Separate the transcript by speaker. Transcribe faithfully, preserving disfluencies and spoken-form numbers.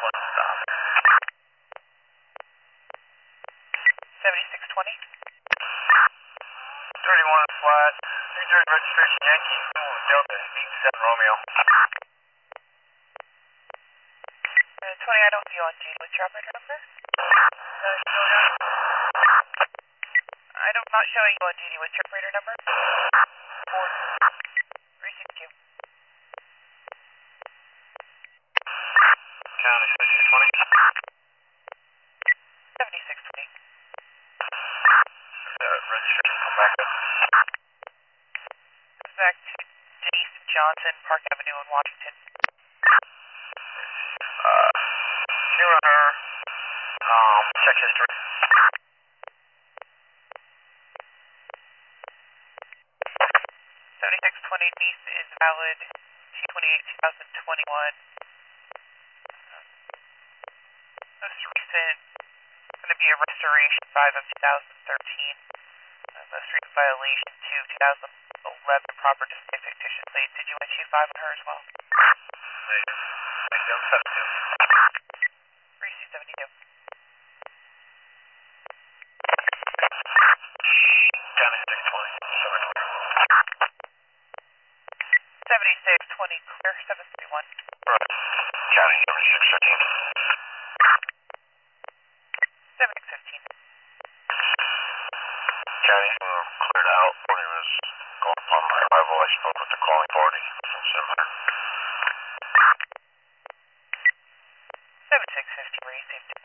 Speaker 1: one stop.
Speaker 2: seventy-six twenty.
Speaker 1: thirty-one flat. New Jersey registration Yankee Delta eight seven Romeo.
Speaker 2: Uh, twenty, I don't see you on duty. What's your operator number?
Speaker 1: No, still got it.
Speaker 2: I don't, not showing you on duty. What's your operator number?
Speaker 1: Four.
Speaker 2: three six two.
Speaker 1: County seventy-six twenty.
Speaker 2: seventy-six twenty.
Speaker 1: Uh, registration come back up.
Speaker 2: Back to Denise Johnson, Park Avenue in Washington.
Speaker 1: Uh, can you run her um, check history?
Speaker 2: seventy-six twenty Denise is valid T twenty-eight twenty twenty-one. Most recent going to be a restoration five of two thousand thirteen. Uh, most recent violation two two thousand eleven proper display fictitious plate. Did you issue five on her as well?
Speaker 1: Negative. Negative seventy-two.
Speaker 2: three C seventy-two.
Speaker 1: County six twenty. seven twenty.
Speaker 2: seventy-six twenty clear seven three one.
Speaker 1: Right. County seventy-six fifteen.
Speaker 2: seventy-six fifteen.
Speaker 1: County uh, cleared out when he was going upon my arrival. I spoke with the calling party from Center.
Speaker 2: seventy-six fifteen, where you saved